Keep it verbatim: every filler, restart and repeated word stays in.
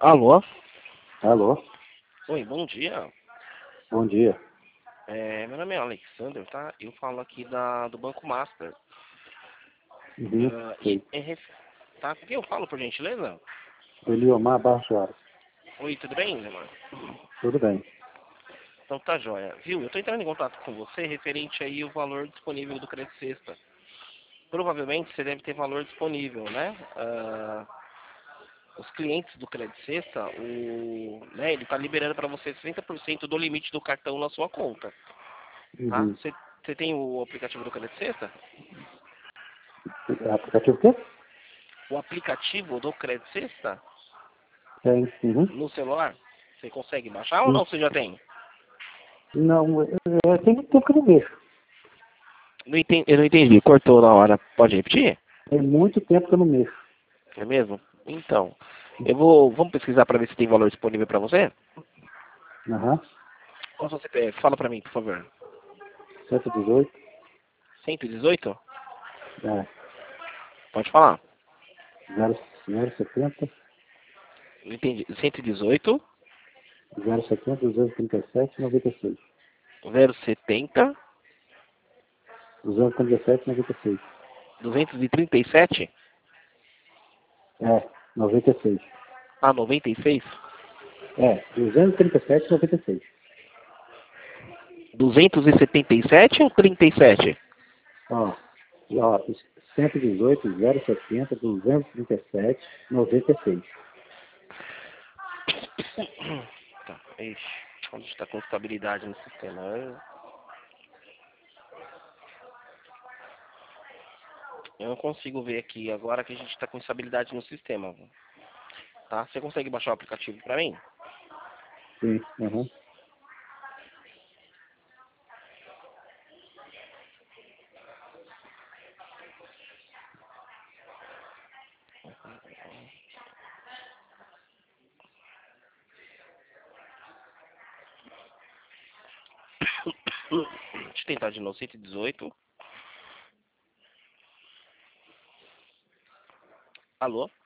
Alô? Alô? Oi, bom dia. Bom dia. É, meu nome é Alexander, tá? Eu falo aqui da, do Banco Master. Uhum, Ah, e, sei. é ref- tá? Com quem eu falo, por gentileza? Eliomar Barros Soares. Oi, tudo bem, Neymar? Tudo bem. Então tá joia. Viu? Eu tô entrando em contato com você referente aí o valor disponível do crédito sexta. Provavelmente você deve ter valor disponível, né? Ah, os clientes do crédito sexta, o, né, ele tá liberando para você sessenta por cento do limite do cartão na sua conta, tá? Uhum. Você você tem o aplicativo do crédito sexta? É aplicativo o quê? O aplicativo do crédito sexta Tem. Uhum. no celular, você consegue baixar ou Sim. não? Você já tem? Não, é, tem muito tempo que eu não mexo. Não entendi, eu não entendi, cortou na hora. Pode repetir? Tem muito tempo que eu não mexo. É mesmo? Então, eu vou, vamos pesquisar para ver se tem valor disponível para você? Aham. Qual você pede? Fala para mim, por favor. cento e dezoito. cento e dezoito? É. Pode falar. zero, zero setenta. Não entendi. cento e dezoito, zero setenta, duzentos e trinta e sete, noventa e seis. zero setenta, duzentos e trinta e sete, noventa e seis. duzentos e trinta e sete, É, noventa e seis. a noventa e seis, É, duzentos e trinta e sete, noventa e seis. duzentos e setenta e sete ou trinta e sete? Ó, ó, cento e dezoito, zero setenta, duzentos e trinta e sete, noventa e seis. Tá, ixi, onde está com estabilidade no sistema? Eu eu não consigo ver aqui agora que a gente está com estabilidade no sistema. Tá? Você consegue baixar o aplicativo para mim? Sim, aham. Deixa eu tentar de novo. cento e dezoito. Alô?